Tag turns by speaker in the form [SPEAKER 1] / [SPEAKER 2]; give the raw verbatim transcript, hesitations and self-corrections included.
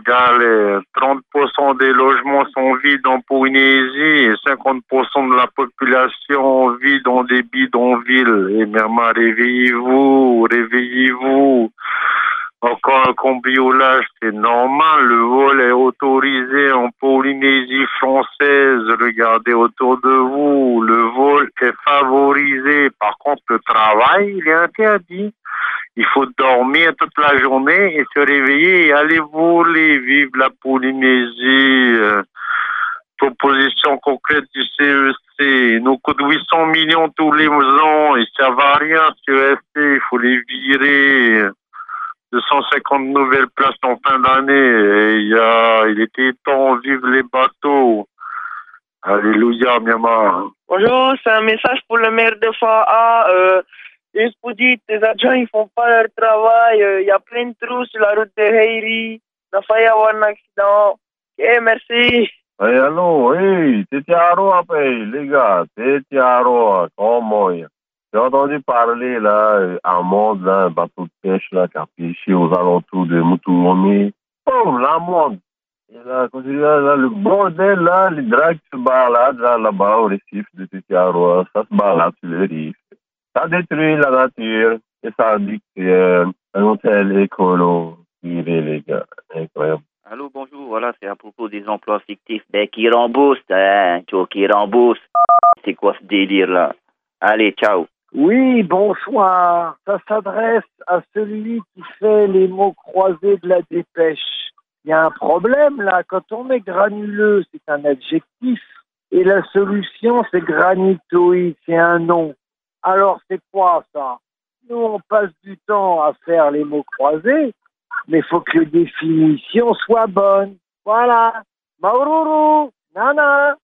[SPEAKER 1] galère. trente pour cent des logements sont vides en Polynésie et cinquante pour cent de la population vit dans des bidonvilles. Et Myanmar, réveillez-vous, réveillez-vous. Encore un cambriolage, c'est normal. Le vol est autorisé en Polynésie française. Regardez autour de vous. Le vol est favorisé. Par contre, le travail, il est interdit. Il faut dormir toute la journée et se réveiller et aller voler. Vive la Polynésie. Euh, proposition concrète du C E C. Nous coûte huit cents millions tous les ans et ça va rien, C E S C. Il faut les virer. deux cent cinquante nouvelles places en fin d'année. Et il, y a, il était temps, vive les bateaux. Alléluia, Myanmar.
[SPEAKER 2] Bonjour, c'est un message pour le maire de Fa'a. Euh, juste pour dire, tes agents, ils font pas leur travail. Il euh, y a plein de trous sur la route de Heiri. Il a failli avoir un accident. Ok, merci.
[SPEAKER 3] Hey, allô, hey, t'es Tiaro après, les gars, t'es Tiaro, comment y J'ai entendu parler, là, un monde, là, un bateau de pêche, là, qui a pêché aux alentours de Mutuomi. Oh, la monde. Et là, quand je dis, là, là, le bordel, là, les dragues se baladent, là, là-bas, au récif de Tetiaroa, ça se balade sur les rives. Ça détruit la nature, et ça dit que c'est euh, un hôtel écolo, les gars, incroyable.
[SPEAKER 4] Allô, bonjour, voilà, c'est à propos des emplois fictifs. Ben, qui rembourse, hein, tu vois, qui rembourse. C'est quoi ce délire-là? Allez, ciao.
[SPEAKER 5] Oui, bonsoir. Ça s'adresse à celui qui fait les mots croisés de la dépêche. Il y a un problème, là. Quand on met granuleux, c'est un adjectif. Et la solution, c'est granitoïde, c'est un nom. Alors, c'est quoi, ça? Nous, on passe du temps à faire les mots croisés, mais il faut que les définitions soient bonnes. Voilà. Maururu, nana.